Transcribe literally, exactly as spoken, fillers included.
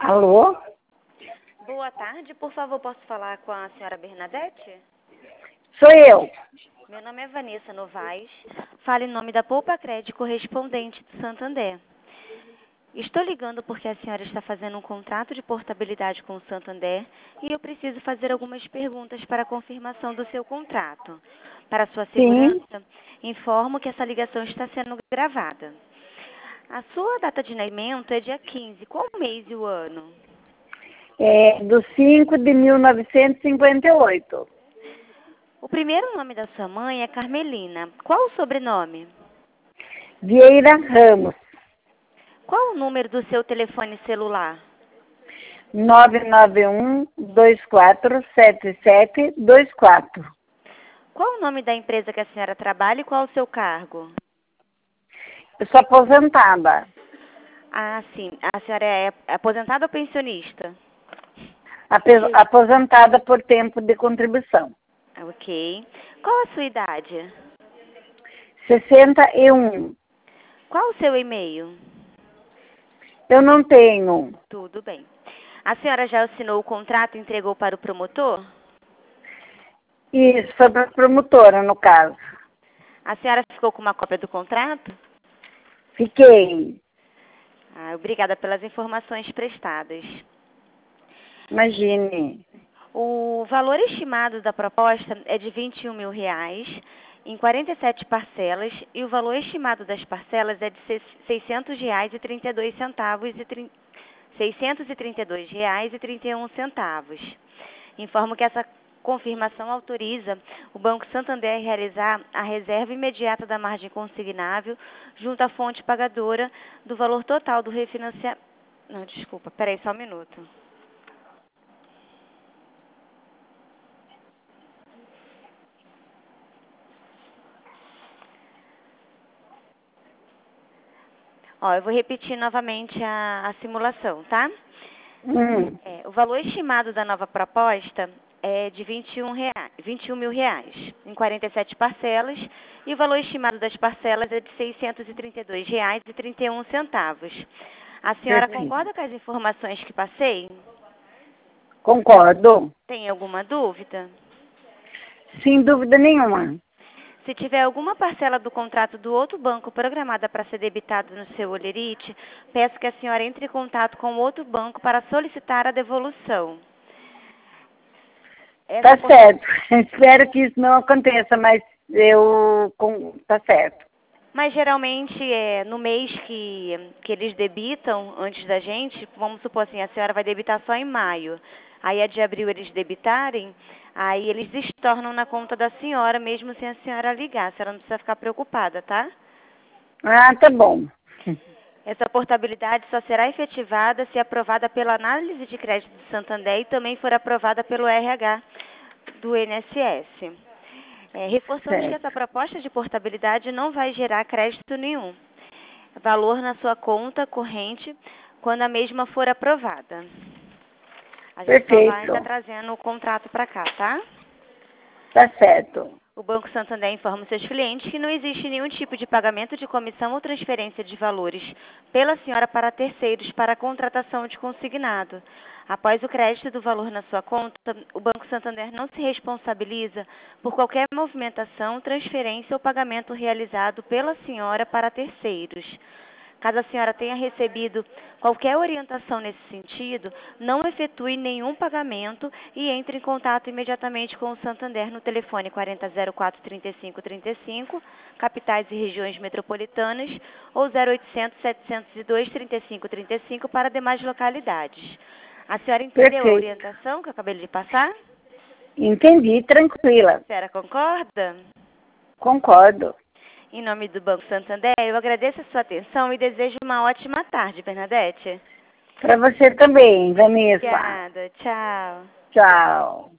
Alô? Boa tarde, por favor, posso falar com a senhora Bernadette? Sou eu. Meu nome é Vanessa Novaes, falo em nome da Poupa Crédito Correspondente de Santander. Estou ligando porque a senhora está fazendo um contrato de portabilidade com o Santander e eu preciso fazer algumas perguntas para a confirmação do seu contrato. Para sua Sim. segurança, informo que essa ligação está sendo gravada. A sua data de nascimento é dia quinze. Qual o mês e o ano? É do cinco de mil novecentos e cinquenta e oito. O primeiro nome da sua mãe é Carmelina. Qual o sobrenome? Vieira Ramos. Qual o número do seu telefone celular? nove nove um, dois quatro sete sete dois quatro. Qual o nome da empresa que a senhora trabalha e qual o seu cargo? Eu sou aposentada. Ah, sim. A senhora é aposentada ou pensionista? Ape- Aposentada por tempo de contribuição. Ok. Qual a sua idade? sessenta e um. Qual o seu e-mail? Eu não tenho. Tudo bem. A senhora já assinou o contrato e entregou para o promotor? Isso, foi para a promotora, no caso. A senhora ficou com uma cópia do contrato? Fiquei. Ah, obrigada pelas informações prestadas. Imagine. O valor estimado da proposta é de vinte e um mil reais, em quarenta e sete parcelas, e o valor estimado das parcelas é de seiscentos reais e trinta e dois centavos e trin- seiscentos e trinta e dois reais e trinta e um centavos. Informo que essa confirmação autoriza o Banco Santander a realizar a reserva imediata da margem consignável junto à fonte pagadora do valor total do refinanciamento. Não, desculpa, peraí só um minuto. Ó, eu vou repetir novamente a, a simulação, tá? Hum. É, o valor estimado da nova proposta é de vinte e um reais, vinte e um mil reais, em quarenta e sete parcelas, e o valor estimado das parcelas é de seiscentos e trinta e dois reais e trinta e um centavos. A senhora Perfeito. concorda com as informações que passei? Concordo. Tem alguma dúvida? Sem dúvida nenhuma. Se tiver alguma parcela do contrato do outro banco programada para ser debitada no seu Olerite, peço que a senhora entre em contato com o outro banco para solicitar a devolução. Essa Tá certo. Espero que isso não aconteça, mas eu... com- Tá certo. Mas geralmente é no mês que, que eles debitam antes da gente, vamos supor assim, a senhora vai debitar só em maio. Aí a de abril eles debitarem, aí eles estornam na conta da senhora, mesmo sem a senhora ligar. A senhora não precisa ficar preocupada, tá? Ah, tá bom. Essa portabilidade só será efetivada se aprovada pela análise de crédito do Santander e também for aprovada pelo R H do I N S S. É, reforçamos que Certo. essa proposta de portabilidade não vai gerar crédito nenhum. Valor na sua conta corrente quando a mesma for aprovada. A gente só vai estar Perfeito. trazendo o contrato para cá, tá? Tá certo. O Banco Santander informa os seus clientes que não existe nenhum tipo de pagamento de comissão ou transferência de valores pela senhora para terceiros para a contratação de consignado. Após o crédito do valor na sua conta, o Banco Santander não se responsabiliza por qualquer movimentação, transferência ou pagamento realizado pela senhora para terceiros. Caso a senhora tenha recebido qualquer orientação nesse sentido, não efetue nenhum pagamento e entre em contato imediatamente com o Santander no telefone quarenta zero quatro trinta e cinco trinta e cinco, capitais e regiões metropolitanas, ou zero oitocentos, setecentos e dois, trinta e cinco trinta e cinco para demais localidades. A senhora entendeu a Perfeito. orientação que eu acabei de passar? Entendi, tranquila. A senhora concorda? Concordo. Em nome do Banco Santander, eu agradeço a sua atenção e desejo uma ótima tarde, Bernadette. Para você também, Vanessa. Obrigada. Tchau. Tchau.